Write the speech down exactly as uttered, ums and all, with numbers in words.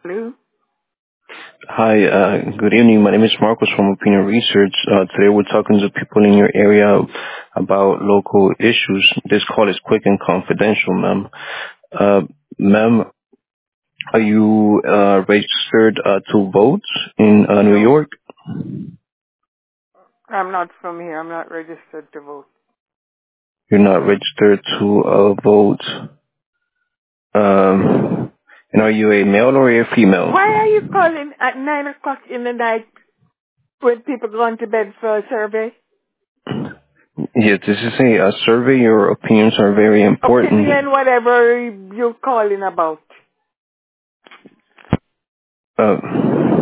Hello? Hi, uh, good evening. My name is Marcos from Opinion Research. Uh, today we're talking to people in your area about local issues. This call is quick and confidential, ma'am. Uh, ma'am, are you uh, registered uh, to vote in uh, New No, York? I'm not from here. I'm not registered to vote. You're not registered to uh, vote. Um, and are you a male or a female? Why are you calling at nine o'clock in the night when people going to bed for a survey? Yes, this is a, a survey. Your opinions are very important. Opinion, whatever you're calling about. Uh,